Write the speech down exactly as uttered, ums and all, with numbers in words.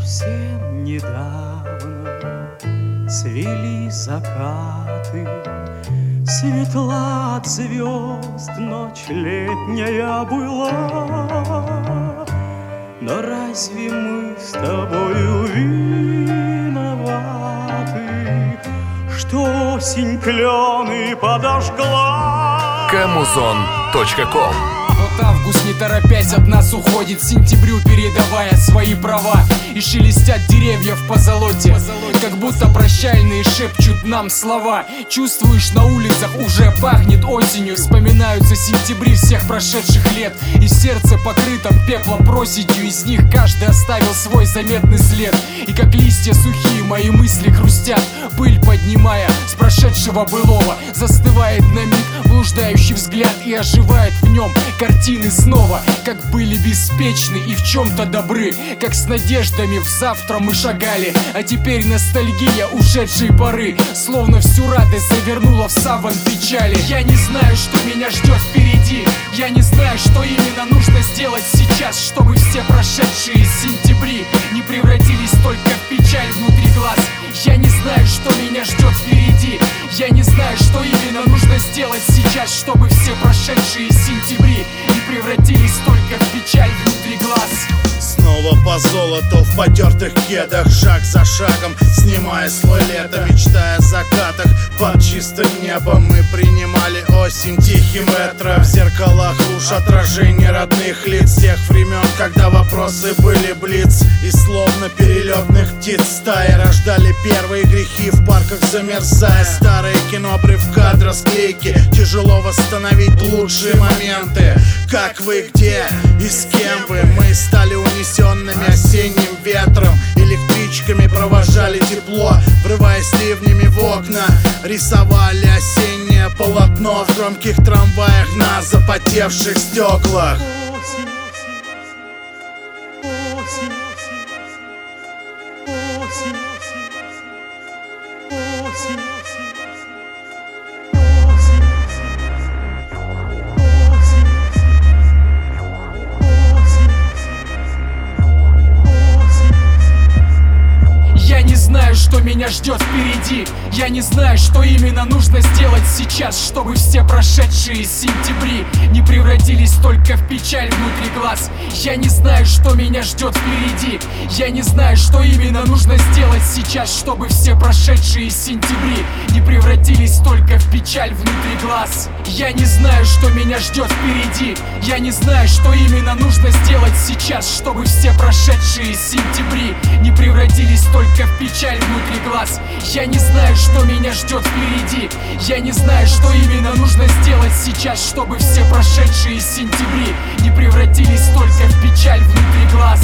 Совсем недавно цвели закаты, светла от звезд ночь летняя была. Но разве мы с тобою виноваты, что осень клены подожгла? Камузон точка ком. Вот август, не торопясь, от нас уходит, сентябрю передавая свои права. И шелестят деревья в позолоте, как будто прощальные шепчут нам слова. Чувствуешь, на улицах уже пахнет осенью, вспоминаются сентябри всех прошедших лет. И сердце покрыто пеплом проседью, из них каждый оставил свой заметный след. И как листья сухие мои мысли хрустят, пыль поднимая с прошедшего былого. Застывает на миг блуждающий взгляд, и оживает в нем картины снова, как были беспечны и в чем-то добры, как с надеждами в завтра мы шагали. А теперь ностальгия ушедшей поры словно всю радость завернула в саван печали. Я не знаю, что меня ждет впереди, я не знаю, что именно нужно сделать сейчас, чтобы все прошедшие сентябри не превратились только в печаль внутри глаз. Я не знаю, что меня ждет впереди, я не знаю, что именно нужно сделать сейчас, чтобы все прошедшие сентябри не превратились только в печаль внутри глаз. Снова по золоту в потертых кедах, шаг за шагом снимая слой лета, мечтая о закатах под чистым небом. Мы принимали осень тихим ветром, в зеркалах луж отражение родных лиц тех времен, когда вопросы были блиц. И словно перелетных птиц стаи рождали первые грехи в парках, замерзая. Старое кино, обрыв кадра, склейки, тяжело восстановить лучшие моменты. Как вы, где и с кем вы? Мы стали унесенными осенним ветром, электричками провожали тепло, врываясь ливнями в окна, рисовали осеннее полотно в громких трамваях на запотевших стеклах. Осень, осень, осень, осень, осень. Я не знаю, что меня ждет впереди, я не знаю, что именно нужно сделать сейчас, чтобы все прошедшие сентябри не превратились только в печаль внутри глаз. Я не знаю, что меня ждет впереди, я не знаю, что именно нужно сделать сейчас, чтобы все прошедшие сентябри не превратились только в печаль внутри глаз. Я не знаю, что меня ждет впереди, я не знаю, что именно нужно сделать сейчас, чтобы все прошедшие сентябри не превратились только в печаль внутри глаз. Я не знаю, что меня ждет впереди, я не знаю, что именно нужно сделать сейчас, чтобы все прошедшие сентябри не превратились только в печаль внутри глаз.